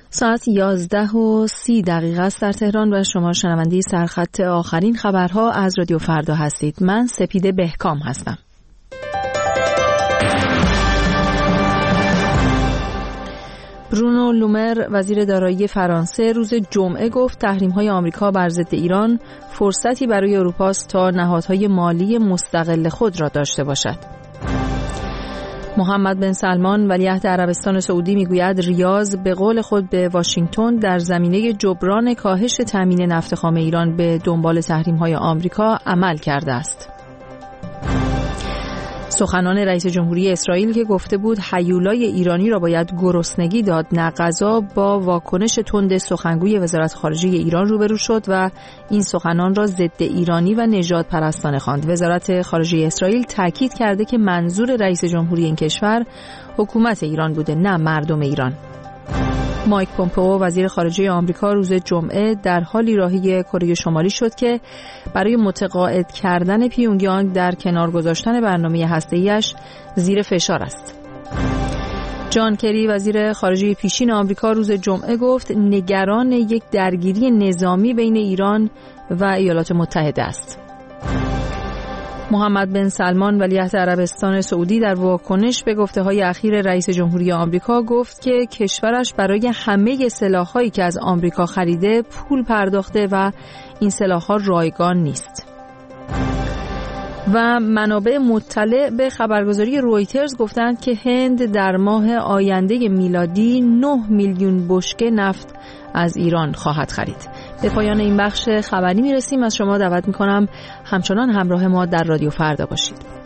ساعت 11:30 است در تهران و شما شنونده سرخط آخرین خبرها از رادیو فردا هستید. من سپیده بهکام هستم. برونو لومر وزیر دارایی فرانسه روز جمعه گفت تحریم‌های آمریکا بر ضد ایران فرصتی برای اروپا است تا نهادهای مالی مستقل خود را داشته باشد. محمد بن سلمان ولیعهد عربستان سعودی میگوید ریاض به قول خود به واشنگتن در زمینه جبران کاهش تامین نفت خام ایران به دنبال تحریم‌های آمریکا عمل کرده است. سخنان رئیس جمهوری اسرائیل که گفته بود هیولای ایرانی را باید گرسنگی داد نه غذا، با واکنش تند سخنگوی وزارت خارجه ایران روبرو شد و این سخنان را ضد ایرانی و نژاد پرستانه خواند. وزارت خارجه اسرائیل تاکید کرده که منظور رئیس جمهوری این کشور حکومت ایران بوده نه مردم ایران. مایک پومپئو وزیر خارجه آمریکا روز جمعه در حالی راهی کره شمالی شد که برای متقاعد کردن پیونگیانگ در کنار گذاشتن برنامه هسته‌ایش زیر فشار است. جان کری وزیر خارجه پیشین آمریکا روز جمعه گفت نگران یک درگیری نظامی بین ایران و ایالات متحده است. محمد بن سلمان ولیعهد عربستان سعودی در واکنش به گفته‌های اخیر رئیس جمهوری آمریکا گفت که کشورش برای همه سلاح‌هایی که از آمریکا خریده پول پرداخته و این سلاح‌ها رایگان نیست. و منابع مطلع به خبرگزاری رویترز گفتند که هند در ماه آینده میلادی 9 میلیون بشکه نفت از ایران خواهد خرید. به پایان این بخش خبری میرسیم. از شما دعوت میکنم همچنان همراه ما در رادیو فردا باشید.